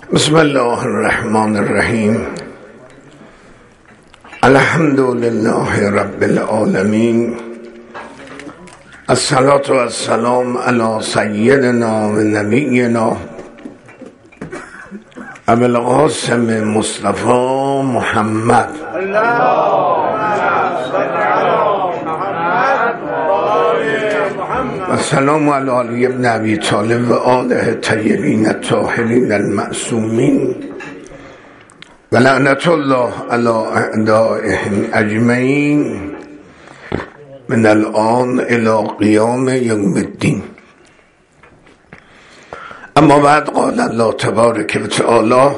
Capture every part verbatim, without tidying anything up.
بسم الله الرحمن الرحیم. الحمد لله رب العالمین. الصلاة و السلام علی سیدنا و نبینا ابی القاسم مصطفی محمد و سلام علی علی ابن ابی طالب و آله طیبین الطاهرین المعصومین و لعنت الله علی اعدائهم اجمعین من الان الی قیام یوم الدین. اما بعد قال الله تبارک و تعالی: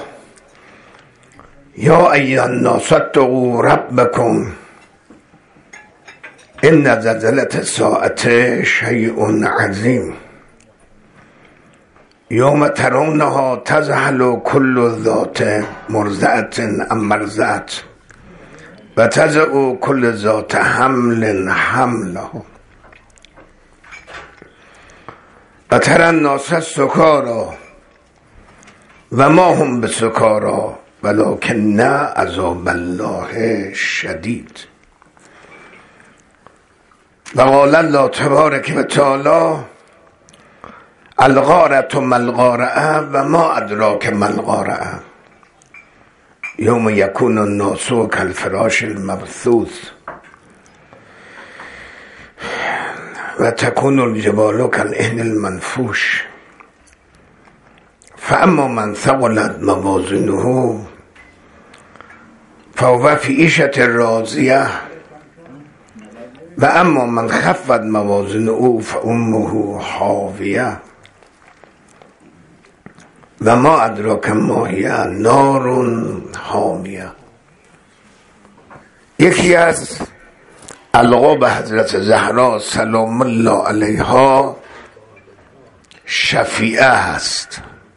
یا ایها الناس اتقوا ربکم ان زلزله الساعة شیء عظیم یوم ترونها تذهل كل ذات مرضعة عما ارضعت و تضع كل ذات حمل حمله و تری الناس سکاری و ما هم بسکاری ولکن عذاب الله شدید. و قال الله تبارک و تعالی: الغارة ما الغارة و ما ادراک ما الغارة یوم یکون الناس کالفراش المبثوث و تکون الجبال کالعهن المنفوش فاما من ثقلت موازینه فهو فی عیشة راضیة و اما من خفت موازینه فامه حاویه و ما ادراک ما هی نار حامیه. یکی از القاب حضرت زهرا سلام الله علیها شفیعه است،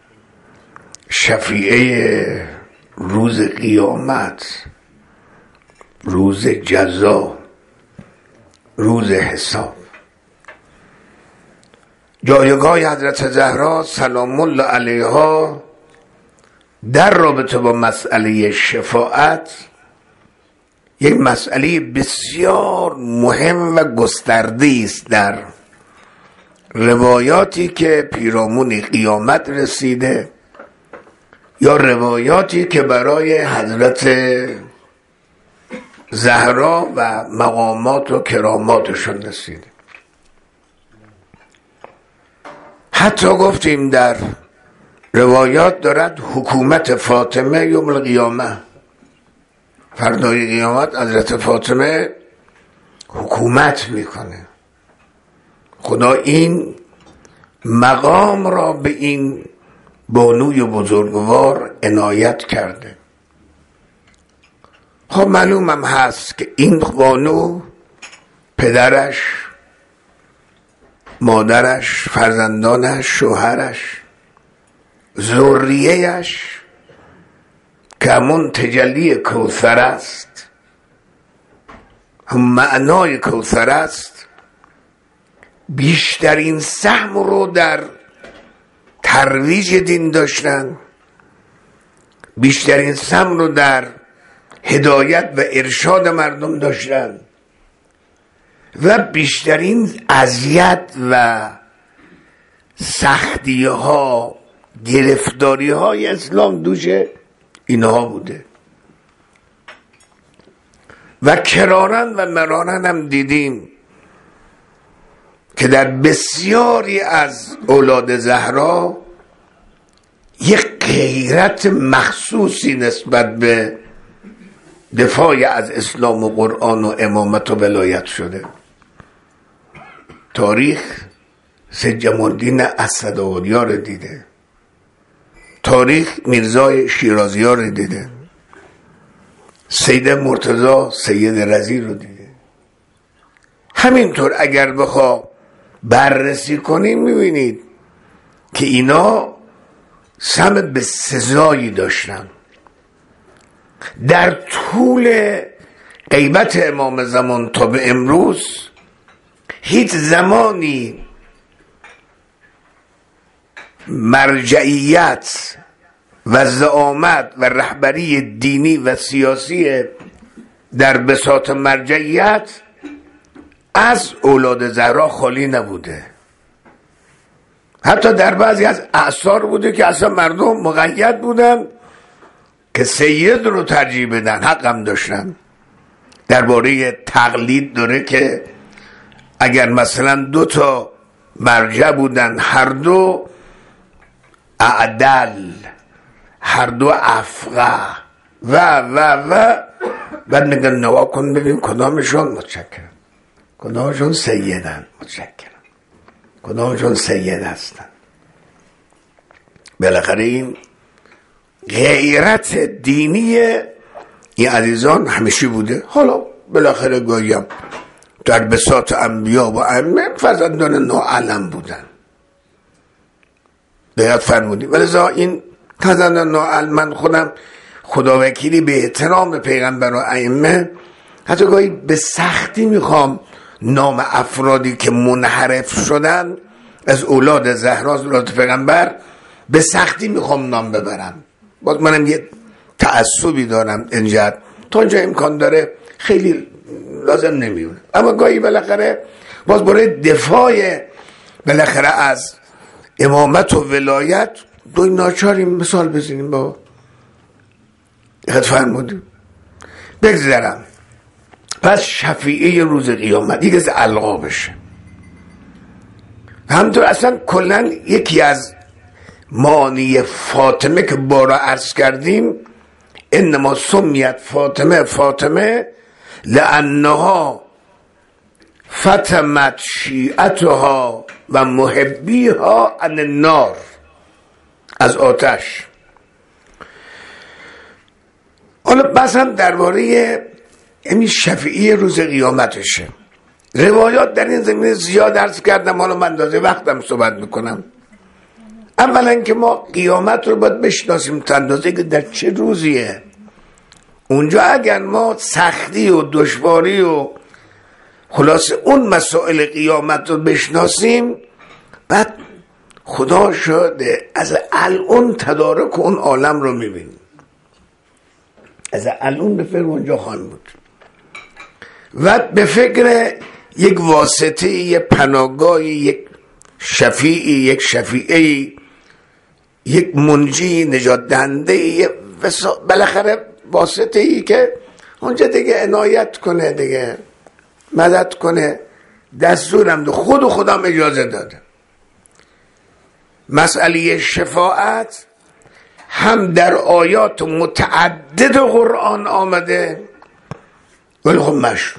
شفیعه روز قیامت، روز جزا، روز حساب. جایگاه حضرت زهرا سلام الله علیها در رابطه با مسئله شفاعت یک مسئله بسیار مهم و گسترده است در روایاتی که پیرامون قیامت رسیده یا روایاتی که برای حضرت زهرا و مقامات و کراماتشون رسیده. حتی گفتیم در روایات دارد حکومت فاطمه یوم القیامه، فردای قیامت حضرت فاطمه حکومت میکنه. خدا این مقام را به این بانوی بزرگوار عنایت کرده. خب معلوم هم هست که این بانو پدرش، مادرش، فرزندانش، شوهرش، ذریه‌اش که همون تجلی کوثر است، هم معنای کوثر است، بیشترین سهم رو در ترویج دین داشتن، بیشترین سهم رو در هدایت و ارشاد مردم داشتن و بیشترین اذیت و سختی ها، گرفتاری های اسلام دوش اینها بوده. و کرارن و مرارن هم دیدیم که در بسیاری از اولاد زهرا یک غیرت مخصوصی نسبت به دفاع از اسلام و قرآن و امامت و ولایت شده. تاریخ سید جمال الدین اسدآبادی‌ها رو دیده، تاریخ میرزای شیرازی‌ها رو دیده، سید مرتضی سید رضی رو دیده. همینطور اگر بخوا بررسی کنیم میبینید که اینا سهم به سزایی داشتن. در طول غیبت امام زمان تا به امروز هیچ زمانی مرجعیت و زعامت و رهبری دینی و سیاسی در بساط مرجعیت از اولاد زهرا خالی نبوده. حتی در بعضی از اعصار بوده که اصلا مردم مقید بودن که سید رو ترجیح بدن، حقم داشتن. درباره تقلید داره که اگر مثلا دو تا مرجع بودن، هر دو اعدل، هر دو افقه و و و بعد میگن نوا کن ببین کدامشون، متشکرم، کدامشون سیدن، متشکرم، کدامشون سید هستن. بالاخره این غیرت دینی این عزیزان همیشه بوده. حالا بالاخره گویم در بساط انبیا و ائمه فرزندان ناعلم بودن، باید فرمودیم. ولذا این فرزندان ناعلم، من خودم خدا وکیلی به احترام پیغمبر و ائمه حتی گاهی به سختی میخوام نام افرادی که منحرف شدن از اولاد زهرا از اولاد پیغمبر به سختی میخوام نام ببرم. باز منم یه تعصبی دارم اینجا، تا اینجا امکان داره خیلی لازم نمیونه، اما گاهی بالاخره باز برای دفاع بالاخره از امامت و ولایت دوی ناچاریم مثال بزنیم. با خد فرمودیم بگذارم. پس شفیعه روز قیامت یکی از القابشه. همطور اصلا کلن یکی از معانی فاطمه که بارا عرض کردیم، انما سمیت فاطمه فاطمه لانها فتمت شیعتها و محبیها عن النار، از آتش. حالا بس هم درباره همین شفیعی روز قیامتشه. روایات در این زمینه زیاد عرض کردم، حالا من اندازه وقتم صحبت میکنم. اولا که ما قیامت رو باید بشناسیم، اندازه که در چه روزیه. اونجا اگر ما سختی و دشواری و خلاص اون مسائل قیامت رو بشناسیم، بعد خدا شده از الان تدارک اون عالم رو میبینیم، از الان به فکر اونجا خواهیم بود و به فکر یک واسطه، یک پناهگاهی، یک شفیعی، یک شفیعی، یک منجی، نجات دهنده، بالاخره واسطه ای که اونجا دیگه عنایت کنه، دیگه مدد کنه. دستورم ده خود و خودم اجازه داده. مسئله شفاعت هم در آیات متعدد قرآن آمده، ولی خب مشروع،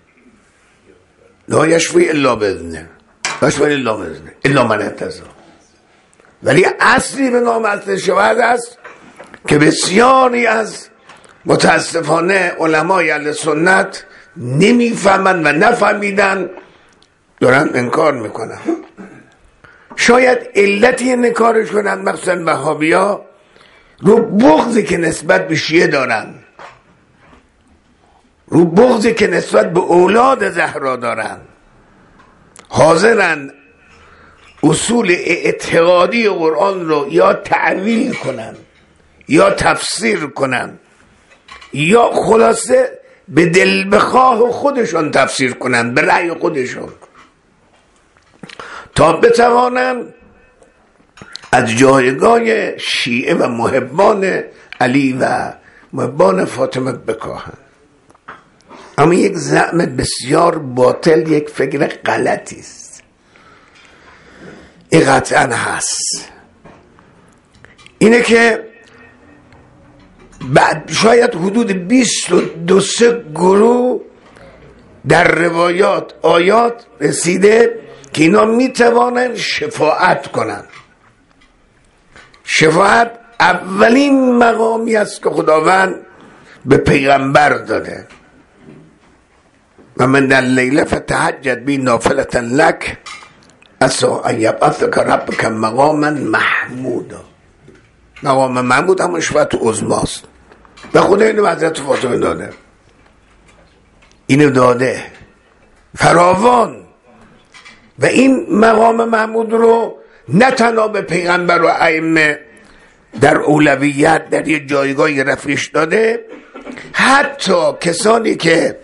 لا یشفی الا باذنه، یشفی الا باذنه الا من ارتضی. ولی اصلی به نام اصل شفاعت است که بسیاری از متاسفانه علمای اهل سنت نمیفهمن و نفهمیدن، دارن انکار میکنن. شاید علتی انکارش کنن مخصوصا وهابیا رو بغضی که نسبت به شیعه دارن، رو بغضی که نسبت به اولاد زهرا دارن، حاضرن اصول اعتقادی قرآن رو یا تعویل کنن یا تفسیر کنن یا خلاصه به دل بخواه خودشون تفسیر کنن، به رأی خودشون، تا بتوانن از جایگاه شیعه و محبان علی و محبان فاطمه بکاهن. اما یک زعم بسیار باطل، یک فکر غلطی است. این قطعا هست، اینه که بعد شاید حدود بیست و دو سه گروه در روایات آیات رسیده که اینا میتوانن شفاعت کنن. شفاعت اولین مقامی است که خداوند به پیغمبر داده. و من در لیله فتهجد بی نافلة لک عسى ان یبعثک ربک مقاما محمودا. مقام محمود همون شفاعت عظماست و خدا اینو حضرت فاطمه داده، اینو داده فراوان. و این مقام محمود رو نه تنها به پیغمبر و ائمه در اولویت در یه جایگاهی رفعش داده. حتی کسانی که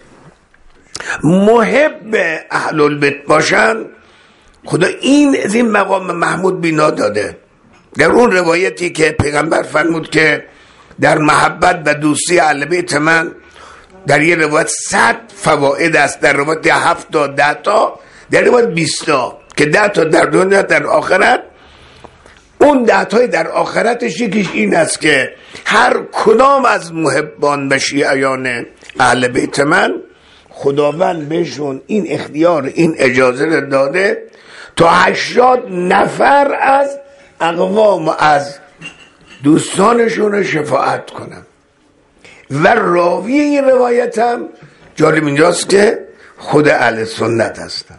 محب اهل البیت باشن خدا این از این مقام محمود بینا داده. در اون روایتی که پیغمبر فرمود که در محبت و دوستی اهل بیت من در یه روایت صد فواید است، در روایت هفت تا ده تا، در روایت بیست تا، که ده تا در دنیا در آخرت. اون ده تای در آخرتش یکیش این است که هر کدام از محبان و شیعیان اهل بیت من خداوند بهشون این اختیار این اجازه رو داده تا هشتاد نفر از اقوام از دوستانشون رو شفاعت کنن. و راوی این روایت هم جالب اینجاست که خود اهل سنت هستن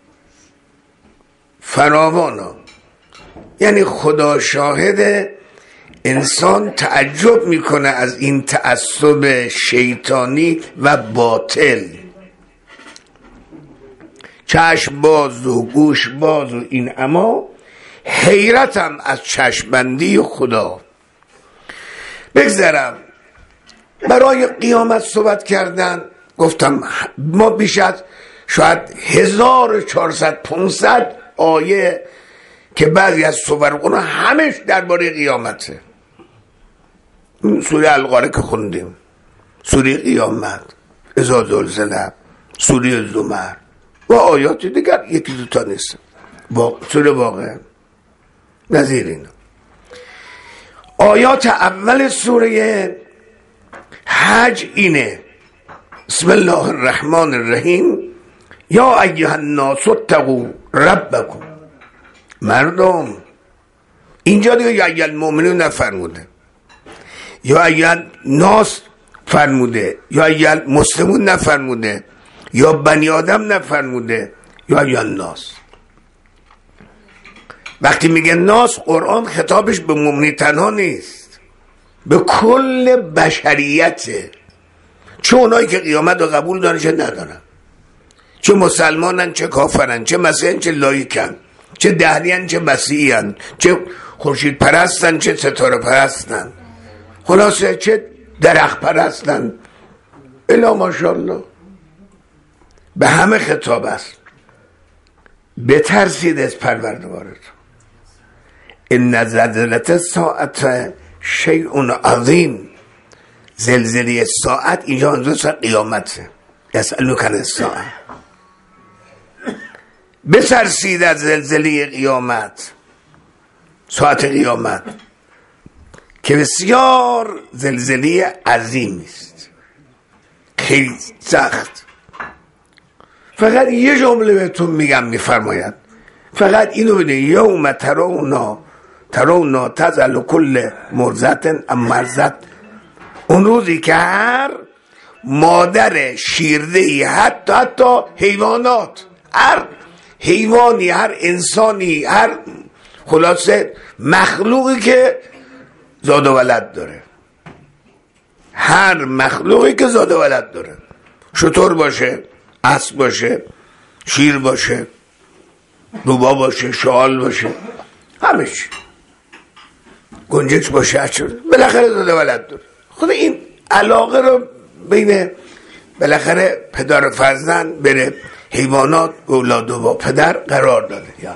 فراوانا. یعنی خدا شاهد، انسان تعجب میکنه از این تعصب شیطانی و باطل، چشم باز و گوش باز و این، اما حیرتم از چشمبندی خدا. بگذرم برای قیامت صحبت کردن، گفتم ما بیش از شاید هزار و چهارصد پانصد آیه که بعضی از سور قرآن همش درباره قیامته. سوره القارعه که خوندیم، سوره قیامت، اذا زلزله، سوره زمر و آیات دیگر یکی دو تا نیست، سوره واقعه نظیر اینا. آیات اول سوره حج اینه: بسم الله الرحمن الرحیم یا ایها الناس اتقوا ربکم. مردم، اینجا دیگه یا ایها المؤمنون نفرموده، یا ایها الناس فرموده، یا ایها المسلمون نفرموده، یا بنی آدم نفرموده، یا ایها الناس. وقتی میگه ناس، قرآن خطابش به مؤمنی تنها نیست، به کل بشریته، چه اونایی که قیامت رو قبول دارن چه ندارن، چه مسلمانن چه کافرن، چه مسیحن چه لایکن، چه دهریان چه مسیحیان، چه خورشید پرستن چه ستاره پرستن، خلاصه چه درخت پرستن، الا ماشاءالله به همه خطاب است. بترسید از پروردگارتون. ان زلزله الساعه شیء عظیم. زلزله ساعت اینجا منظور قیامته. یسألونک عن الساعه. بترسید از زلزله قیامت، ساعت قیامت که بسیار زلزله عظیمی است، خیلی سخت. فقط یه جمله بهتون میگم، میفرماید فقط اینو بده: یوم ترونا ترونا تزل کل مرضعت اما ارضعت. اون روزی که هر مادر شیرده‌ای، حتی حتی حیوانات، هر حیوانی، هر انسانی، هر خلاصه مخلوقی که زاد و ولد داره، هر مخلوقی که زاد و ولد داره، شتر باشه، اسب باشه، شیر باشه، روبا باشه، شال باشه، همه چی، گنجش باشه، هرچی بالاخره زاد و ولد داره. خود این علاقه رو بین بالاخره پدر و فرزند بره حیوانات اولاد و با پدر قرار داده. یعنی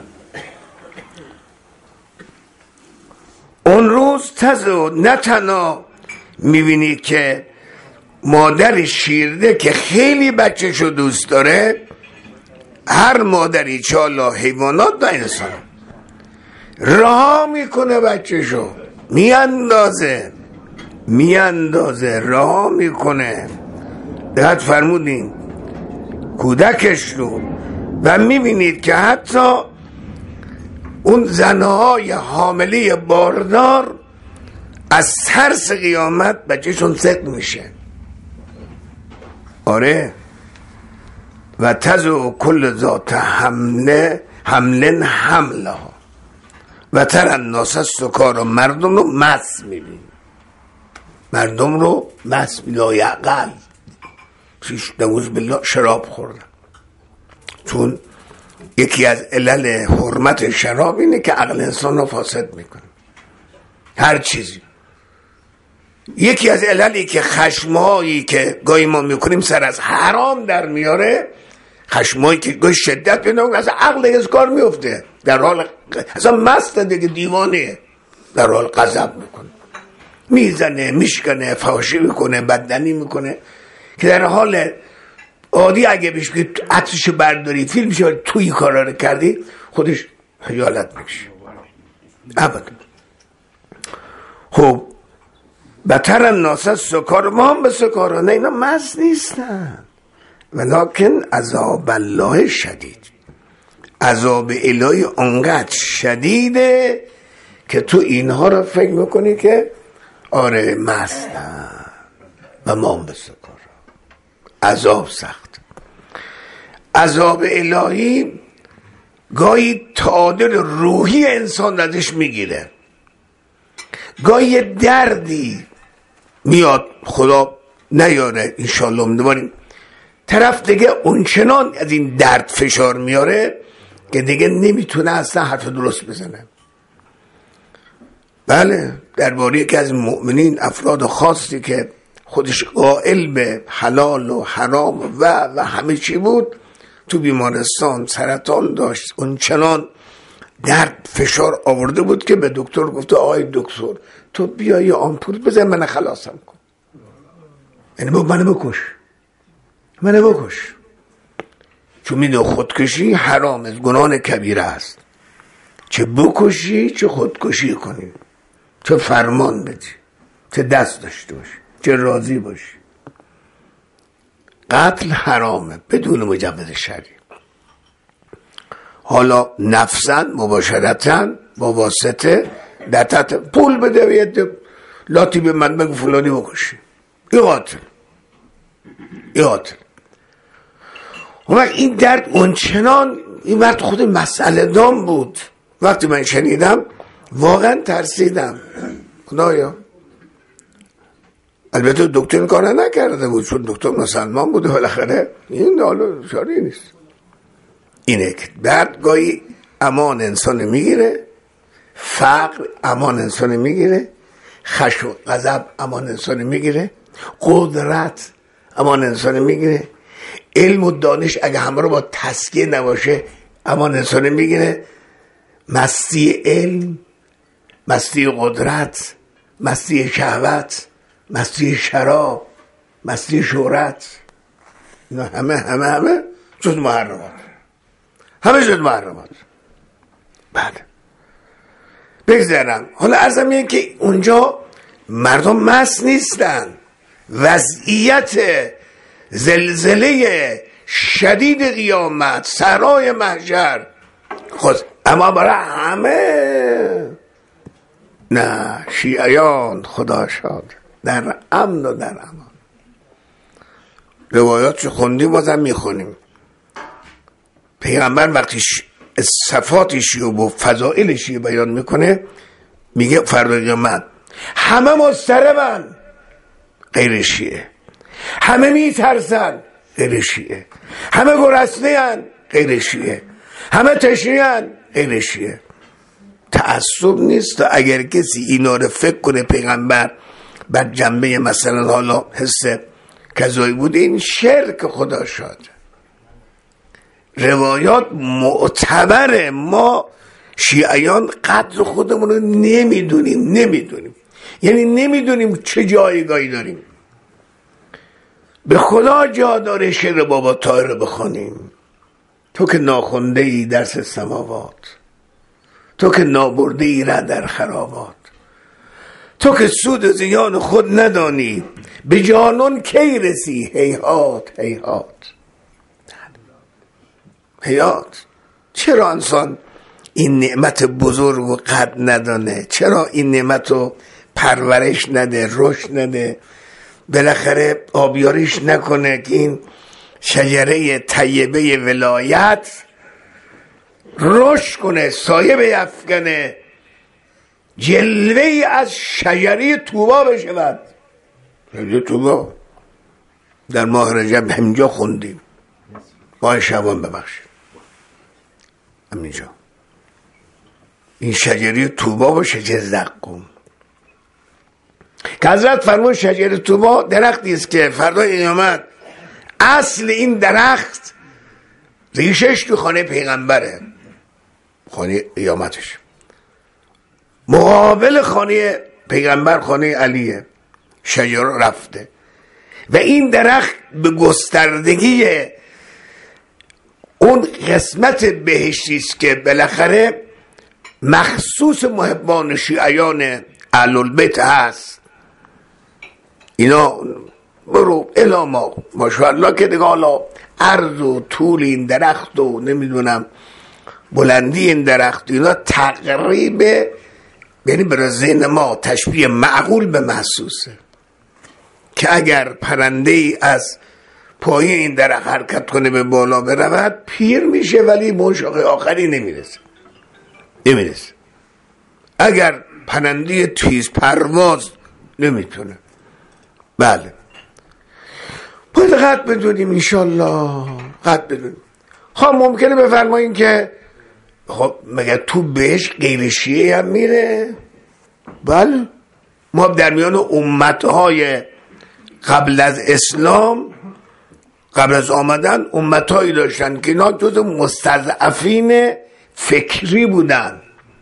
اون روز تزو نه تنها میبینی که مادر شیرده که خیلی بچه‌شو دوست داره، هر مادری چالا حیوانات و انسان رها میکنه، بچه‌شو میاندازه میاندازه رها میکنه، دقت فرمودین، کودکش رو. و میبینید که حتی اون زنهای حامله باردار از ترس قیامت بچهشون سقط میشه. آره. و تزو کل ذات حمله حملن حمله ها و تر الناس سکارا. مردم رو مست میبین، مردم رو مست لایعقل، شیش نوز بالله شراب خوردن. چون یکی از علل حرمت شراب اینه که عقل انسان رو فاسد میکنه. هر چیزی. یکی از عللی که خشمهایی که گاهی ما میکنیم سر از حرام در میاره، خشمهایی که گاهی شدت پیدا کنه، اصلا عقل از کار میفته، در حال اصلا مست دیگه، دیوانه، در حال غضب میکنه، میزنه، میشکنه، فحاشی میکنه، بددمی میکنه، که در حال عادی اگه بهش بگی عطرشو برداری فیلم شو توی کارا رو کردی، خودش خجالت میکشه. ابدا. خب بتر الناس سکار، ما هم به سکارانه، اینا مست نیستن، ولکن عذاب الله شدید. عذاب الهی اونقدر شدیده که تو اینها رو فکر میکنی که آره مستن و ما هم به سکار. عذاب سخت. عذاب الهی گاهی تعادل روحی انسان ازش میگیره، گاهی دردی میاد، خدا نیاره انشالله امیدواریم، طرف دیگه اونچنان از این درد فشار میاره که دیگه نمیتونه اصلا حرف درست بزنه. بله، درباره یکی از مؤمنین، افراد خاصی که خودش قائل به حلال و حرام و و همه چی بود، تو بیمارستان سرطان داشت، اونچنان درد فشار آورده بود که به دکتر گفته آقای دکتر تو بیا یه آمپول بزن من خلاصم کن، یعنی با منو بکش، منو بکش، چون میدونه خودکشی حرام است، گناه کبیره است، چه بکشی چه خودکشی کنی، چه فرمان بدی، چه دست داشته باشی، چه راضی باشی. قتل حرامه بدون مجوز شرعی. حالا نفساً مباشرتاً با واسطه در تحت پول بده و یه لاتی به من بگو فلانی بکشی، این قاتل، این قاتل. این درد اونچنان این وقت خود مسئله دام بود. وقتی من شنیدم واقعا ترسیدم، خدایا. البته دکتر این کار نکرده بود چون دکتر مسلمان بوده، بالاخره این حالا شاری نیست. اینه که درد گاهی امان انسان میگیره، فقر امان انسان میگیره، خشم و غضب امان انسان میگیره، قدرت امان انسان میگیره، علم و دانش اگه همه رو با تسکیه نباشه امان انسان میگیره، مستی علم، مستی قدرت، مستی شهوت، مستی شراب، مستی شهرت، اینا همه همه همه جز محرمات، همه جز محرمات. بله بگذارم. حالا عرضم اینه که اونجا مردم مست نیستن، وضعیت زلزله شدید قیامت، سرای محشر خود، اما برای همه نه، شیعیان خدا شاد در امن و در امان. روایات چه خوندیم بازم میخونیم، پیغمبر وقتی صفات شیعه و فضائل شیعه بیان میکنه میگه فردا قیامت همه مضطربن غیر شیعه، همه میترسن غیر شیعه، همه گرسنه‌اند غیر شیعه، همه تشنه‌اند غیر شیعه. تعصب نیست. تا اگر کسی اینا رو فکر کنه پیغمبر بعد جنبه مثلا حالا حس کذایی بوده، این شرک خدا شاد. روایات معتبره، ما شیعیان قدر خودمون رو نمیدونیم، نمیدونیم یعنی نمیدونیم چه جایگاهی داریم. به خدا جا داره شعر بابا طاهر بخونیم، تو که ناخونده ای درس سماوات، تو که نابرده ای را در خرابات، تو که سود و زیان خود ندانی، به جانون کی رسی، هیهات هیهات هیهات. چرا انسان این نعمت بزرگ و قدر ندانه؟ چرا این نعمت رو پرورش نده، رشد نده، بالاخره آبیاریش نکنه که این شجره طیبه ولایت رشد کنه، سایه بیفکنه، جلوه از شجره طوبا بشود. شجره طوبا در ماه رجب همینجا خوندیم، ماه شعبان ببخشید همینجا، این شجره طوبا و شجره زقوم که حضرت فرمود شجر طوبا درختی است که فردای قیامت اصل این درخت ریشش تو خانه پیغمبره، خانه قیامتش، مقابل خانه پیغمبر خانه علیه، شجر رفته و این درخت به گستردگی اون قسمت بهشتی است که بالاخره مخصوص محبان شیعیان اهل البیت هست. اینا برو الاما ماشاءالله که دیگه حالا عرض و طول این درخت و نمیدونم بلندی این درخت اینا تقریبه، یعنی برای ذهن ما تشبیه معقول به محسوسه که اگر پرنده ای از پایه این درخت حرکت کنه به بالا برود پیر میشه ولی منشاق آخری نمیرسه نمیرسه اگر پرنده تیز پرواز نمیتونه. بله باید قد بدونیم انشالله، قد بدونیم. خب ممکنه بفرماییم که خب مگه تو بهش غیر شیعه هم میره؟ بله ما در میان امتهای قبل از اسلام، قبل از آمدن امتهایی داشتن که اینا جز مستضعفین فکری بودن،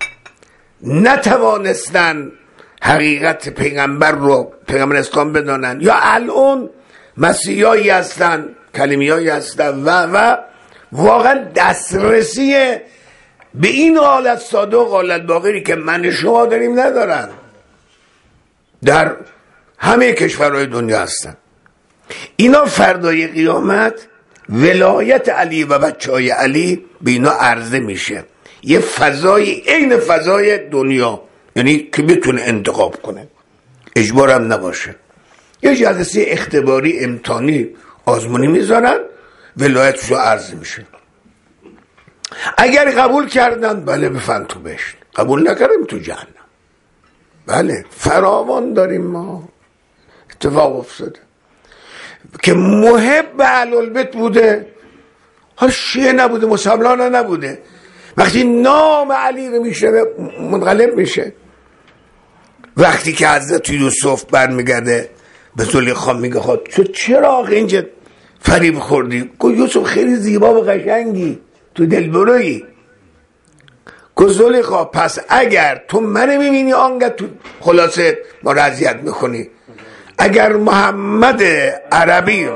نتوانستن حقیقت پیغمبر رو، پیغمبر اسلام بدانن، یا الان مسیحایی هستن، کلمیایی هستن و و واقعا دسترسی به این حالت صادق حالت باقری که من شما داریم ندارن، در همه کشورهای دنیا هستن. اینا فردای قیامت ولایت علی و بچه های علی به اینا عرضه میشه، یه فضای عین فضای دنیا، یعنی که بتونه انتخاب کنه، اجبارم نباشه، یه جلسه اختباری امتحانی آزمونی میذارن، ولایتش رو عرضه میشه. اگر قبول کردن بله بفن تو بهشت، قبول نکردیم تو جهنم. بله فراوان داریم ما اتفاق افتاده که محب اهل البیت بوده، ها شیعه نبوده، مسلمان نبوده، وقتی نام علی رو میشنوه منقلب میشه. وقتی که حضرت یوسف برمیگرده به زلیخا میگه خود تو چرا اینجا فریب خوردی؟ گفت یوسف خیلی زیبا و قشنگی، تو دلبرویی. گفت زلیخا پس اگر تو من میبینی آنگه تو خلاصه ما را اذیت میکنی، اگر محمد عربی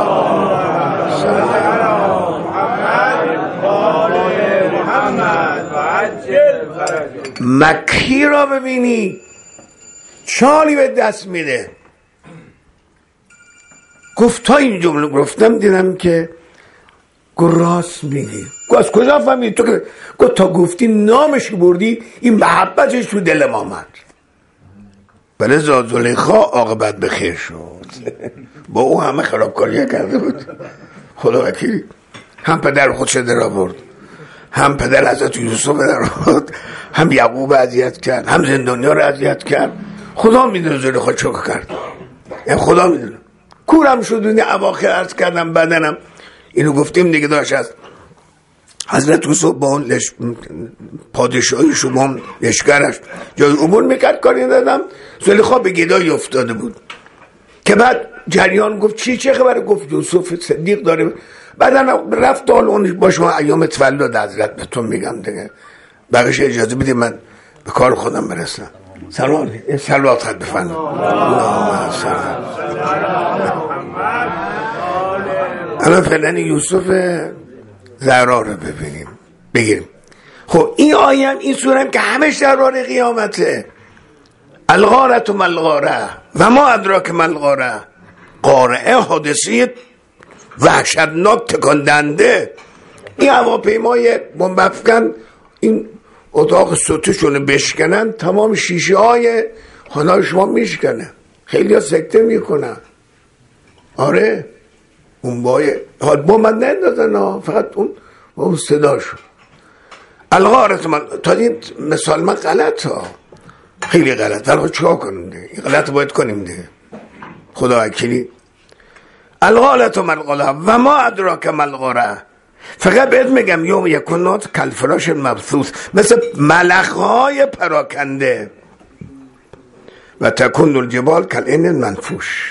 مکی را ببینی چالی به دست میده. گفت تا این جمله گفتم دیدم که گفت راست میگی. گفت از کجا فهمیدی تو؟ که گفت تا گفتی نامش بردی این محبتش تو دل ما آمد. بله زلیخا عاقبت به خیر شد. با او همه خرابکاری کرده بود، خدا وکیلی، هم پدر خودش در آورد، هم پدر حضرت یوسف در آورد، هم یعقوب اذیت کرد، هم زندانیا رو اذیت کرد. خدا میدونه زلیخا چه کرد، یعنی خدا میدونه. کورم شد و اواخر عرض کردم بدنم اینو گفتیم دیگه، داشت از حضرت یوسف با اون لش... پادشاهی شما لشکرش جای عبور میکرد کاری ندادم، زلیخا به گدایی افتاده بود که بعد جریان گفت چی چه خبره؟ گفت یوسف صدیق داره. بعدن رفت حال اون با شما ایام تولد حضرت بهتون میگم دیگه، بقیش اجازه بدید من به کار خودم برسم. سلام سلوات خط بفرمایید. اللهم صل الان فعلا یوسف زهرا رو ببینیم بگیریم. خب این آیه هم این سوره هم که همش درباره قیامته. الغارة ما الغاره و ما ادراک ما الغاره، قارعه حادثه وحشتناک تکان دهنده. این هواپیمای بمب افکن این اتاق سوتشون بشکنن، تمام شیشه های خانه شما میشکنه، خیلی ها سکته میکنن. آره اون بای بمب نندازن ها، فقط اون اون صداشو. الغارت من تا این مثال من غلط ها، خیلی غلط، ولی چیکار کنیم دیگه، این غلط باید کنیم دیگه، خدا وکیلی. الغارت من الغاره و ما ادراک ما الغاره. فقط بهت میگم یوم یکونات کالفراش مبثوث، مثل ملخهای پراکنده. و تکون الجبال کالعهن المنفوش.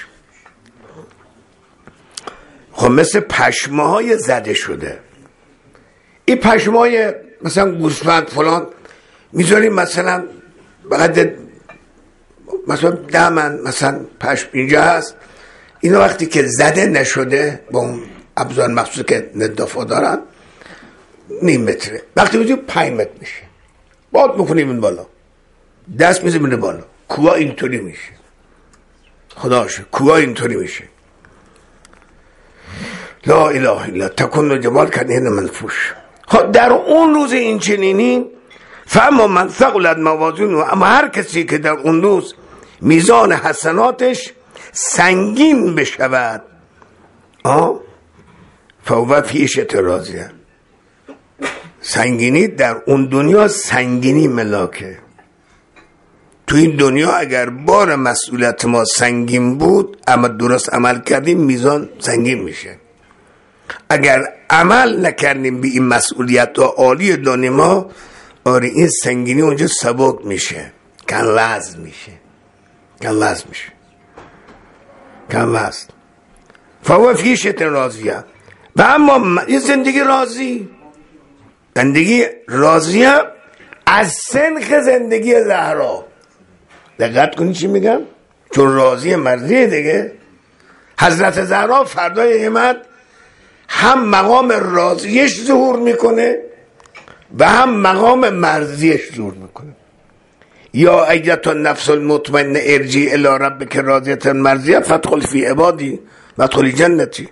خب مثل پشمه های زده شده. این پشمه های مثلا گوسفند فلان میذاریم مثلا بعد مثلا دمن مثلا پشم اینجا هست، اینا وقتی که زده نشده با اون ابزار مخصوص که ندافع دارن نیم متره، وقتی میذاریم پنج متر میشه، باد میکنیم این بالا، دست میزیم این بالا، کوها اینطوری میشه. خدا شد کوها اینطوری میشه. لا اله الا تکون الجبال کالعهن المنفوش. خب در اون روز این چنینی فاما من ثقلت موازینه، اما هر کسی که در اون روز میزان حسناتش سنگین بشود آه فهو فی عیشة راضیه. سنگینی در اون دنیا سنگینی ملاکه. تو این دنیا اگر بار مسئولیت ما سنگین بود اما درست عمل کردیم میزان سنگین میشه. اگر عمل نکردیم به این مسئولیت و عالی دنیا ما، آره این سنگینی اونجا سبک میشه، کن لازم میشه، کن لازم میشه، کن لازم. فهو فی عیشة راضیه. و اما این زندگی راضی، زندگی راضیه از سنخ زندگی زهرا. دقت کنی چی میگم؟ چون راضی مرضیه دیگه. حضرت زهرا فردای قیامت هم مقام راضیش ظهور میکنه و هم مقام مرضیش ظهور میکنه. یا ایتها النفس المطمئنه ارجعی الی ربک راضیة مرضیه فادخلی فی عبادی وادخلی جنتی.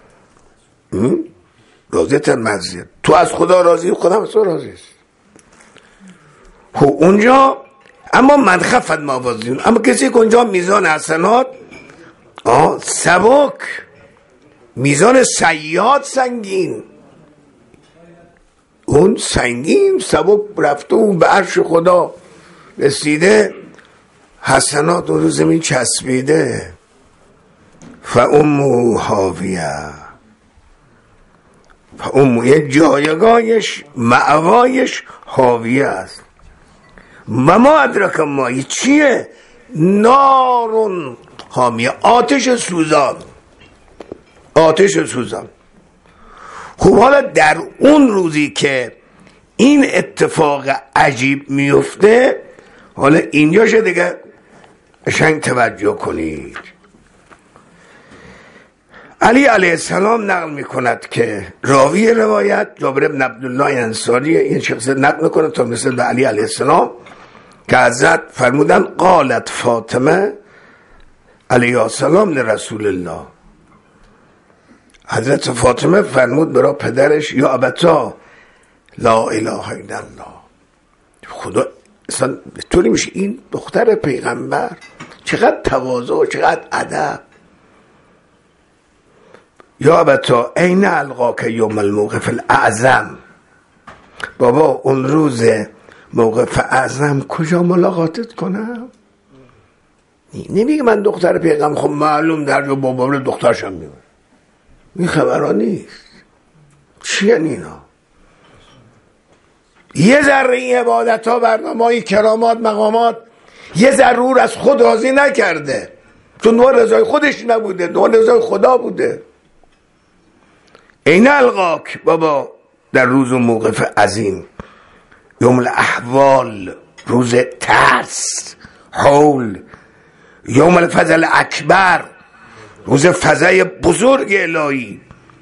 راضیة مرضیه، تو از خدا راضی، خدا از تو راضی است. خب اونجا اما من خفت موازین، اما کسی که اونجا میزان حسنات آه سبک، میزان سیئات سنگین، اون سنگین سبک رفته اون به عرش خدا رسیده، حسنات اون رو زمین چسبیده. فامه هاویه، فامه یه جایگاهش مأوایش هاویه است. و ما ادرک ما چیه؟ نارون حامیه، آتش سوزان، آتش سوزان. خب حالا در اون روزی که این اتفاق عجیب میفته، حالا اینجاش دیگه قشنگ توجه کنید. علی علیه السلام نقل میکند که راوی روایت جابر بن عبدالله انصاری این شخص نقل میکنه تا مثل به علی علیه السلام که حضرت فرمودن قالت فاطمه علیه السلام لرسول الله، حضرت فاطمه فرمود برای پدرش یا ابتا لا اله الا الله. خدا اصلا طوری میشه این دختر پیغمبر چقدر تواضع، چقدر ادب. یا ابتا این القاک یوم الموقف الاعظم، بابا اون روز موقف اعظم کجا ملاقاتت کنم؟ نمیگه من دختر پیغمبر، خب معلوم در جو بابا دخترشم میبره، این خبرها نیست. چی یعنی اینا؟ یه ذره این عبادت ها، برنامه های کرامات مقامات یه ضرور از خود راضی نکرده، چون دنبال رضای خودش نبوده، دنبال رضای خدا بوده. این القاک بابا در روز و موقف عظیم، یوم الاحوال روز ترس حول، یوم الفضل اکبر روز فضای بزرگ الهی.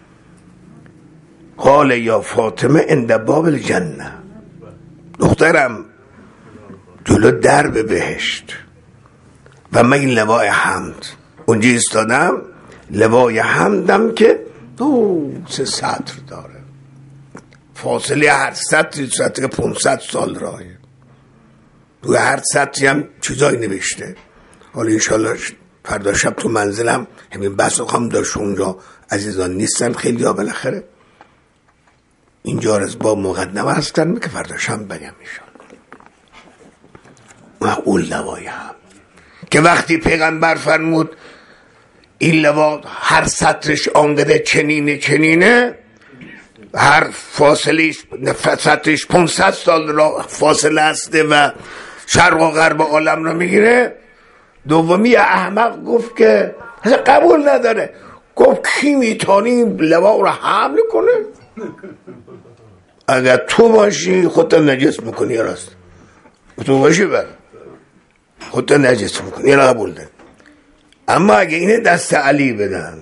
قال یا فاطمه عند باب الجنه، دخترم جلو درب بهشت و من این لوای حمد اونجا ایستادم، لوای حمدم که دو سه سطر داره، فاصله هر سطری سطر پانصد سال راهه، تو هر سطری هم چیزایی نوشته. حالا انشالله فردا شب تو منزلم همین بس رو هم داشت، اونجا عزیزان نیستن خیلی ها، بالاخره اینجا از با مقدمه هستن که فردا شب بگم میشن. و اون لوای هم که وقتی پیغمبر فرمود این لوا هر سطرش آنگده چنینه چنینه، هر فاصله سطرش پانصد سال را فاصله هسته و شرق و غرب عالم را میگیره. دومی احمق گفت که قبول نداره، گفت کی میتونی لوا رو حمل کنه؟ اگر تو باشی خودت نجس میکنی، راست تو باشی بر خودت نجس میکنی، یه قبول ده. اما اگه اینه دست علی بدن،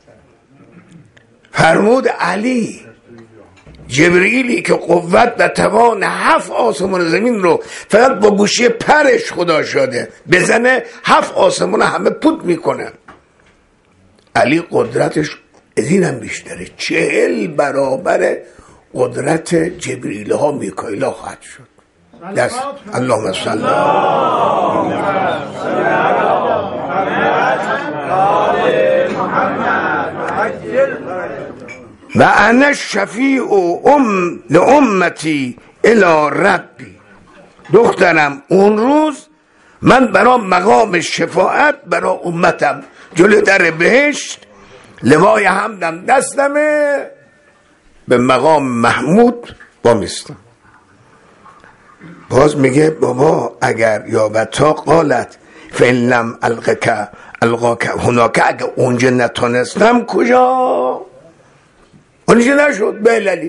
فرمود علی جبرئیلی که قوت و توان هفت آسمان زمین رو فقط با گوشی پرش خدا شده بزنه، هفت آسمان همه پود میکنه. علی قدرتش از این هم بیشتره، چهل برابر قدرت جبرئیل ها میکائیل ها خواهد شد. دست اللهم صل و انا شفیع ام لامتی الی ربی. دخترم اون روز من برای مقام شفاعت برای امتم جلو در بهشت لوای حمدم دستمه، به مقام محمود بامیستم. باز میگه بابا اگر یا بتا قالت فلم القک القاک هناک، اگر اونجا نتونستم کجا؟ اونجا نشد بللی.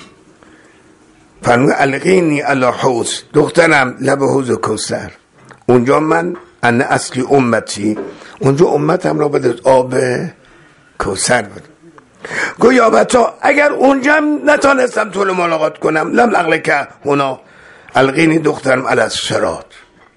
فرمود القینی علی حوض، دخترم لب حوض کوثر، اونجا من ان اصلی امتی، اونجا امتم را بده آب کوثر بده. گو یا بتا اگر اونجا نتونستم طول ملاقات کنم لم القک هنا القینی دخترم علی الصراط،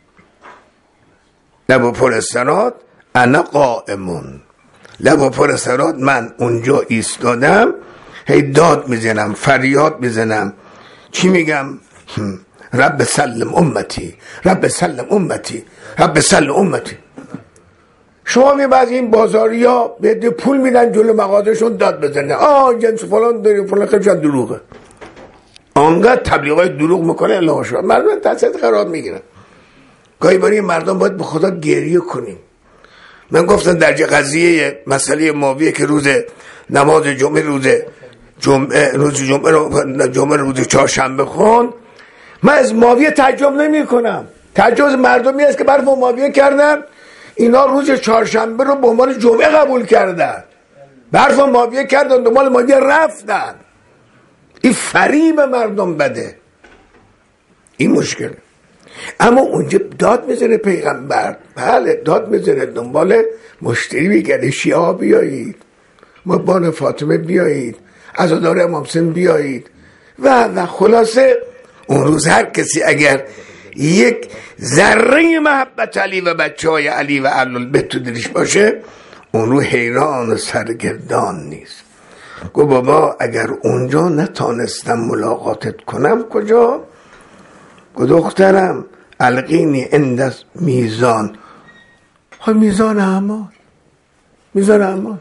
لب پر صراط انا قائمون، لب پر صراط من اونجا ایستادم، هی داد میزنم فریاد میزنم، چی میگم؟ رب سلم امتی، رب سلم امتی، رب سلم امتی. شما می بعض این بازاری ها به پول میدن جلو مغازشون داد بزنه، آه جنس فلان داری فلان، خیلی شد دروغه، آنقدر تبلیغات دروغ میکنه الله شد مردم تحصیلات قرار میگیرن. گاهی باری مردم باید به خدا گریه کنیم. من گفتم در قضیه مسئله ماویه که روز نماز جمعه روز جمعه روز جمعه رو جمعه روز چهارشنبه خون، من از ماویه تعجب نمی کنم. تعجب مردمی است که برف ماویه کردن، اینا روز چهارشنبه رو به عنوان جمعه قبول کردن، برف ماویه کردن دنبال ماویه رفتن. این فریب مردم بده، این مشکل. اما اونجا داد میزنه پیغمبر، بله داد میزنه دنبال مشتری میگرده، شیعه بیایید، مبان فاطمه بیایید، عزادار امام حسین بیایید و و خلاصه اون روز هر کسی اگر یک ذره محبت علی و بچه های علی و اهل بیت تو دلش باشه، اون رو حیران و سرگردان نیست. گو بابا اگر اونجا نتانستم ملاقاتت کنم کجا؟ گو دخترم القینی اندس میزان، ها میزان اعمال، میزان اعمال.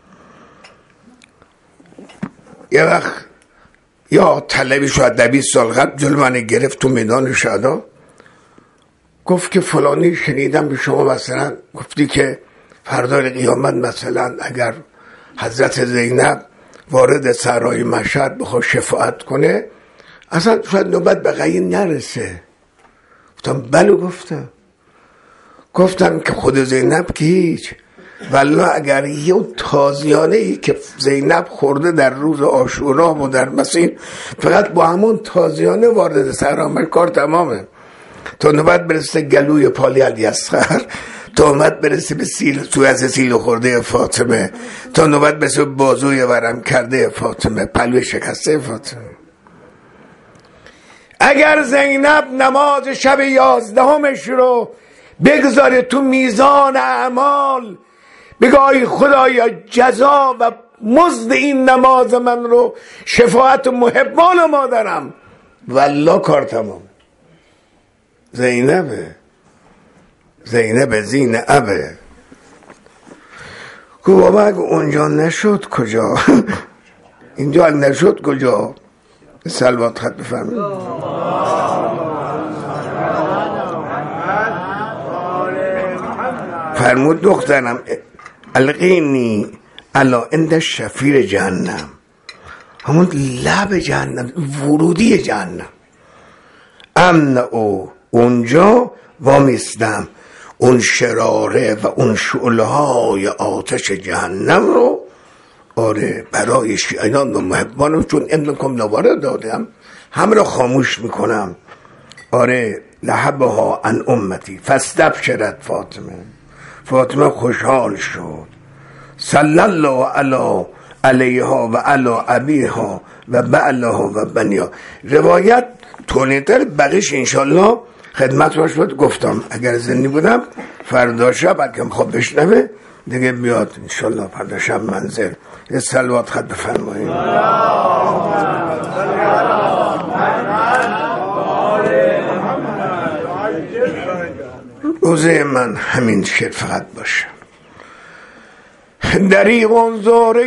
یه وقت یا طلبی شاید ده بیست سال قبل جلو من گرفت تو میدان شهدا، گفت که فلانی شنیدم به شما مثلا گفتی که فردای قیامت مثلا اگر حضرت زینب وارد صحرای مشهد بخواد شفاعت کنه اصلا شاید نوبت به غیر نرسه. گفتم بله، گفتم گفتم که خود زینب که هیچ، والله اگر یه تازیانه ای که زینب خورده در روز عاشورا و در مسیح فقط با همون تازیانه وارد صحرا کار تمامه، تا نوبت برسه گلوی پالی علی اصغر، تا نوبت برسه به سیل تو از سیل خورده فاطمه، تا نوبت برسه بازوی ورم کرده فاطمه، پلوی شکسته فاطمه. اگر زینب نماز شب یازدهمش رو بگذاره تو میزان اعمال، بگه خدایا جزا و مزد این نماز من رو شفاعت محبان مادرم، والله کار تمام. زینبه زینب زین ابه. که بابا اگه اونجا نشد کجا؟ اینجا اگه نشد کجا؟ سلوات خط بفهمید. فرمود دخترم القینی الا اند شفیر جهنم، همون لب جهنم، ورودی جهنم. امن او اونجا وامیستم، اون شراره و اون شعله‌های آتش جهنم رو آره برای شیعیان و محبانم، چون امنکم نواره دادم، همه رو خاموش میکنم. آره لحبها عن امتی فاستبشرت فاطمه، فاطمه خوشحال شد. صلی الله علی علیها و علی ابیها و بعلها و بنیها. روایت طولانی‌تر بقیش انشالله خدمت رو شد گفتم، اگر زنی بودم فردا شب بلکه خواب بشنوه دیگه بیاد انشالله فردا شب منزل. یه صلوات خط بفرمایید. روزه من همین شعر فقط باشه. دریغ زهره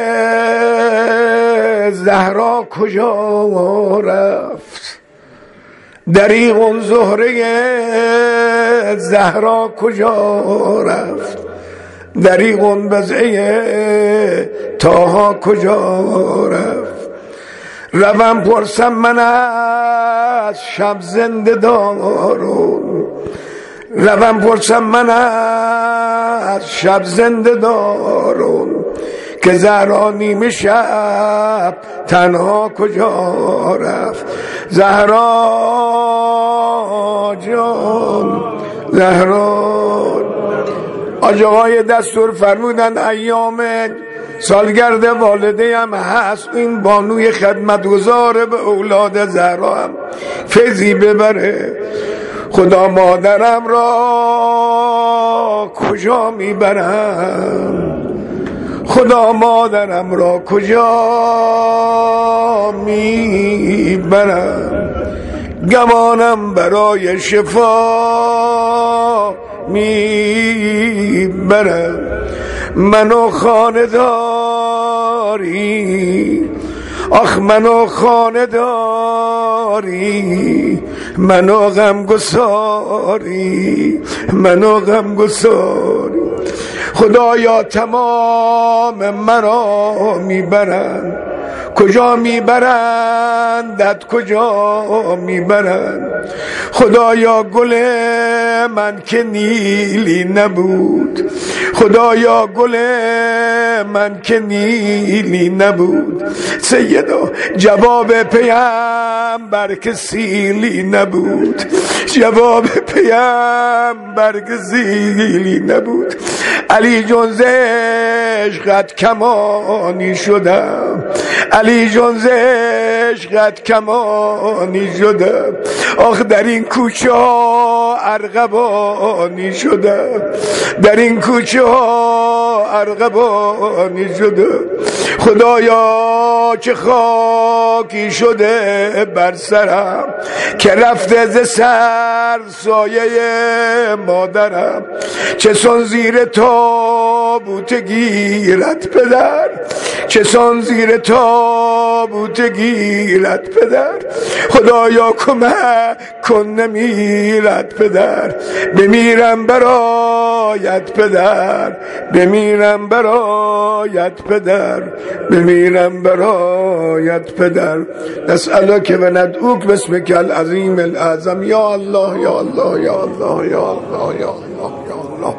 زهرا کجا رفت، دریغ زهره زهرا کجا رفت، دریغ بزعه تاها کجا رفت. روم پرسم من از شب زنده دارم، روم پرسم من از شب زنده دارم، که زهرا نیمه شب تنها کجا رفت. زهرا جان زهرا. آج آقای دستور فرمودن ایام سالگرد والده هم هست، این بانوی خدمتگزار به اولاد زهرا هم فیضی ببره. خدا مادرم را کجا میبرم، خدا مادرم را کجا میبرم، گمانم برای شفا میبرم. منو خانداری آخ منو خانداری، منو غم گساری، منو غم گساری. خدایا تمام مرا میبرن، کجا میبرندت کجا میبرند. خدایا گل من که نیلی نبود، خدایا گل من که نیلی نبود. سیدا جواب پیامبر که سیلی نبود، جواب پیامبر که سیلی نبود. علی جون ز عشقت کمانی شدم، علی جون ز عشقت کمانی شدم. آخ در این کوچه ها ارغوانی شدم، در این کوچه ها ارغوانی شدم. خدایا چه خاکی شده بر سرم، که رفته ز سر سایه مادرم. چه سان زیر تابوت گیرت پدر، چه سان زیر تابوت گیرت پدر. خدایا کمک کن نمیرد پدر، بمیرم برایت پدر، بمیرم برایت پدر، بمیرم برایت پدر. نسألک و ندعوک باسمک العظیم الاعظم. یا الله یا الله یا الله یا الله یا الله یا الله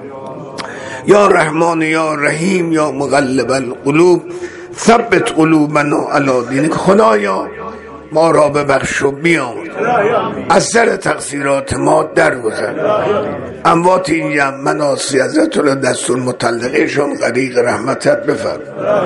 یا رحمان یا رحیم یا مقلب القلوب ثبت قلوبنا علی دینک. خدایا ما را ببخش و بیامرز، از سر تقصیرات ما درگذر. اموات این جمع مناسی حضرت را دستور مطلقهشون غریق رحمتت بفرما.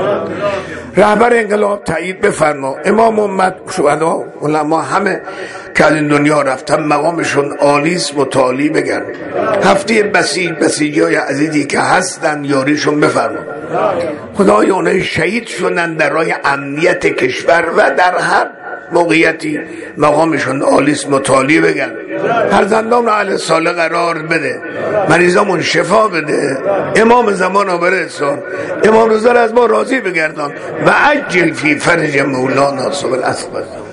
رهبر انقلاب تایید بفرما. امام امت شهدا علما همه که این دنیا رفتن مقامشون عالیست، متعالی بگن. هفته بسیج بسیجی های عزیزی که هستن یاریشون بفرما. خدای اونها شهید شدن در راه امنیت کشور و در هر موقعیتی مقامشون عالیست، متعالی بگن. فرزندان رو اهل صالح قرار بده، مریضامون شفا بده. امام زمان رو برسون، امام رضا از ما راضی بگردان و عجل فی فرج مولانا سبل اسفل.